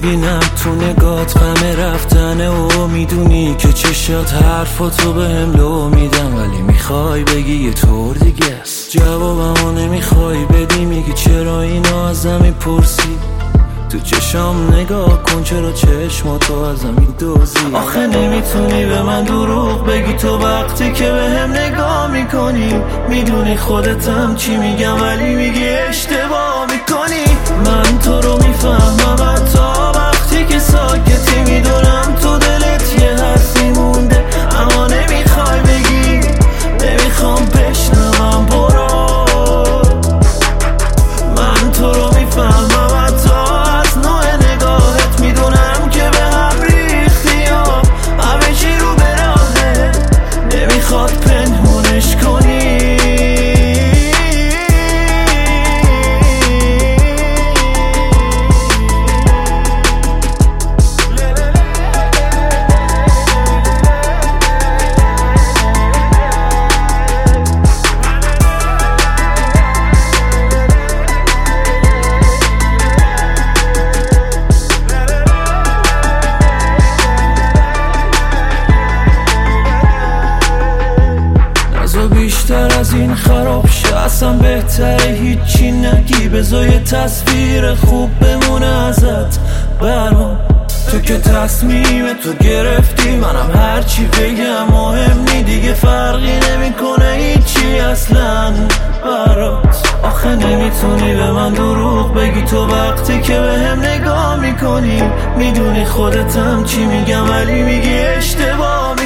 میبینم تو نگات غم رفتنه و میدونی که چشات حرفاتو بهم لو میدم، ولی میخوای بگی یه طور دیگه است. جوابمو نمیخوای بدی، میگی چرا اینو ازم میپرسی. تو چشام نگاه کن، چرا چشماتو ازم میدوزی. آخه نمیتونی به من دروغ بگی تو وقتی که بهم نگاه میکنی. میدونی خودتم چی میگم ولی میگی اشتباه میکنی. من تو رو میفهمم تا وقتی که ساکتی، میدونم تو دلت یه حرفی مونده اما نمیخوای بگی. نمیخوام بشنوم، برو. من تو رو میفهمم تا از نوع نگاهت، میدونم که به هم ریختی و همه چی رو به راهه، نمیخواد پنهونش کنی. بیشتر از این خراب شه، اصلا بهتره هیچی نگی. بذار یه تصویر خوب بمونه ازت برام. تو که تصمیم تو گرفتی، منم هرچی بگم مهم نی دیگه، فرقی نمیکنه هیچی اصلا برات. آخه نمیتونی به من دروغ بگی تو وقتی که بهم نگاه میکنی. میدونی خودتم چی میگم ولی میگی اشتباه